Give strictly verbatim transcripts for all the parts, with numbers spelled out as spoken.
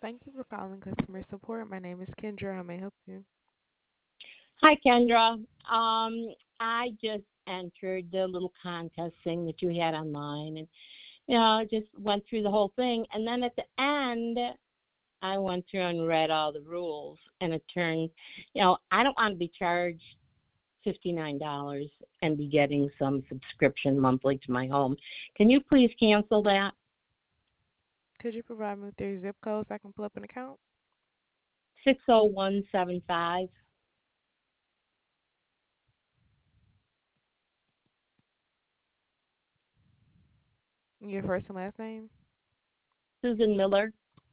Thank you for calling customer support. My name is Kendra. How may I help you? Hi, Kendra. Um, I just entered the little contest thing that you had online, and you know, just went through the whole thing. And then at the end, I went through and read all the rules, and it turned, you know, I don't want to be charged fifty nine dollars and be getting some subscription monthly to my home. Can you please cancel that? Could you provide me with your zip code so I can pull up an account? Six zero one seven five. Your first and last name? Susan Miller.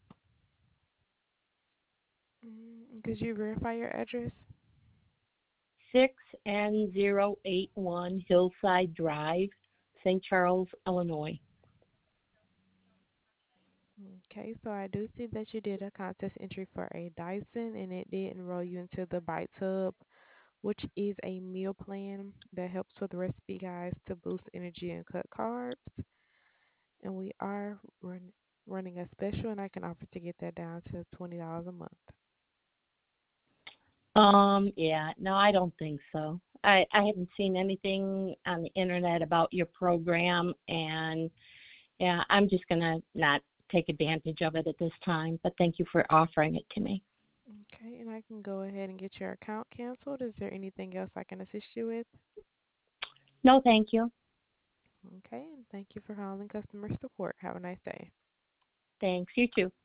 Mm, could you verify your address? Six N zero eight one Hillside Drive, Saint Charles, Illinois. Okay, so I do see that you did a contest entry for a Dyson and it did enroll you into the Bite Tub, which is a meal plan that helps with recipe guides to boost energy and cut carbs. And we are run, running a special and I can offer to get that down to twenty dollars a month. Um, yeah, no, I don't think so. I, I haven't seen anything on the internet about your program, and yeah, I'm just gonna not take advantage of it at this time. But thank you for offering it to me. Okay, and I can go ahead and get your account canceled. Is there anything else I can assist you with? No, thank you. Okay, and thank you for calling customer support. Have a nice day. Thanks. You too.